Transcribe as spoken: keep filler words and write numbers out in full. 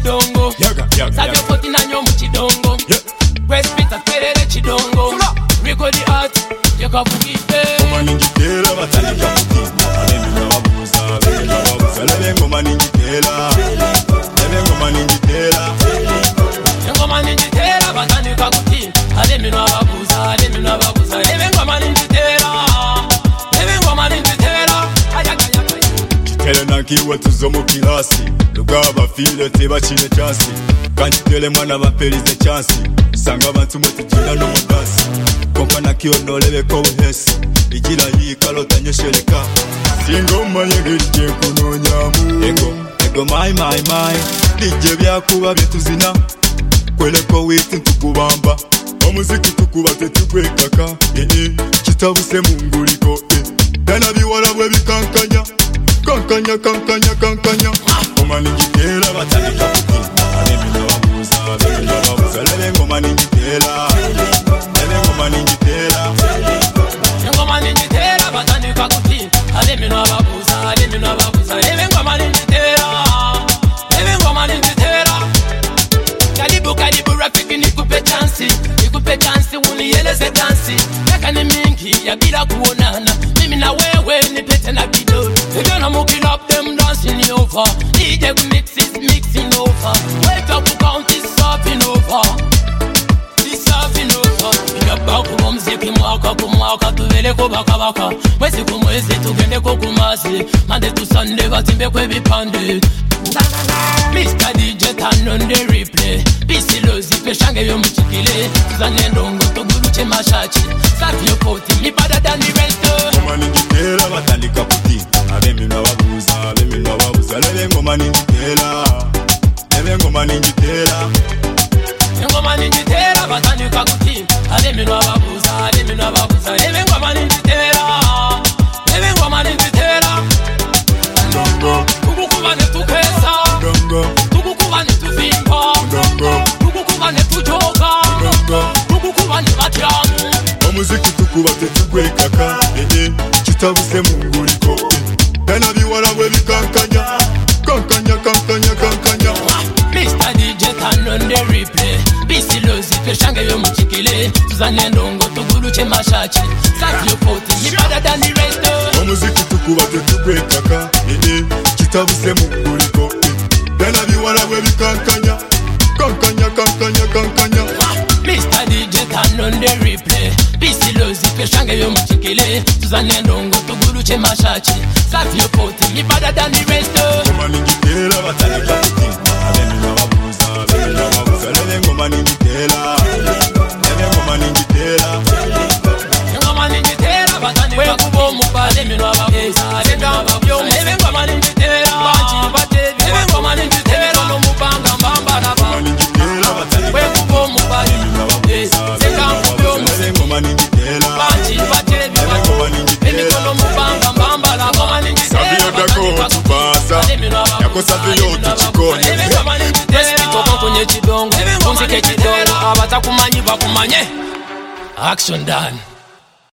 chidongo Savyo koti nanyo mchidongo Kwespita kwerere chidongo Record the art, yeka fukipe Ngoma ninjitela batandika kutimba Alemi na wabuza, alemi na wabuza Lebe ngoma ninjitela Lebe ngoma ninjitela Ngoma ninjitela batandika kutimba Alemi na wabuza, alemi na wabuza Lebe ngoma ninjitela Lebe ngoma ninjitela Ayakayaka Kitele nankiwe tuzo mu kilasi Lugaba file teba chine chansi Kanjitele mwana bapelize chansi Sanga abantu mwetujira no mubasi Kompa na kiyono lebe kowe hesi Ijira hii kalota nyesheleka Singoma yegirije kuno nyamu Ego, ego my my my Dije byakuba byetuzina Kweleko witi ntukubamba Omuziki tukubate tukwekaka Eh eh, kitabuse munguliko Eh, dana biwala bwe bikankanya Kankanya, kankanya, kankanya Ngoma ninjitela batandika kutimba Alemi na wabuza, alemi na wabuza Lebe ngoma ninjitela Lebe ngoma ninjitela Ngoma ninjitela batandika kutimba Alemi na wabuza, alemi na wabuza Lebe ngoma ninjitela Lebe ngoma ninjitela Karibu karibu rafiki nikupe chansi Nikupe chansi unieleze dansi Yaka ni mingi ya bila kuonana Mimi na wewe nipete na video You're gonna mook it up, them dancing over D J mix is mixing over Wake up to count is surfing over Is surfing over Inaba kuwa mziki mwaka kumwaka Tuvele kubaka baka Mwezi kumwezi tugende kukumasi Monday to Sunday batimbe kwe bipande Mister D J turn on the replay Bisi lozi peshange yo mchikile Tuzane ndongo toguluche mashachi Safi yo poti mi better than the rest Ngoma ninjitela batandika kutimba Alemi na wabuza, alemi na wabuza Lebe ngoma ninjitela Lebe ngoma ninjitela Ngoma ninjitela batandika kutimba Alemi na wabuza, alemi na wabuza Lebe ngoma ninjitela Lebe ngoma ninjitela Ndongo Tukukuba netukesa Ndongo Tukukuba netuvimba Ndongo Tukukuba netujoka Ndongo Tukukuba nebatyamu Omuziki tukubate tukwekaka Eh eh, kitabuse munguliko Eh, dana biwala bwe bikankanya Kankanya, kankanya, kankanya Mister D J turn on the replay Bisi lozi peshange yo mchikile Tuzane ndongo tuguluche mashachi Safi yo poti mi better than the rest Omuziki tukubate tukwekaka Eh eh, kitabuse munguliko Eh, dana biwala bwe bikankanya Kankanya, kankanya, kankanya Mister D J turn on the replay Bisi lozi peshange yo mchikile Tuzane ndongo tuguluche mashachi Safi yo poti mi better than the rest Ngoma ninjitela batandika kutimba Alemi na wabuza, alemi na wabuza Lebe ngoma ninjitela Lebe ngoma ninjitela Ngoma ninjitela batandika kutimba Kwe kubo mupale mi nwa wabuza Lebe ngoma Lebe ngoma ninjitela Banchi batebi Lebe ngoma ninjitela No mubanga mbamba na ba Ngoma ninjitela batandika Kwe kubo mupale mi nwa wabuza Lebe ngoma ninjitela Banchi batebi Lebe ngoma ninjitela Emikono mubanga mbamba na ngoma ninjitela Savio dako tubasa Yako savio tuchikone Respito kwenye chidongo Kumsike chidongo Abata kumanyi bakumanye Action done.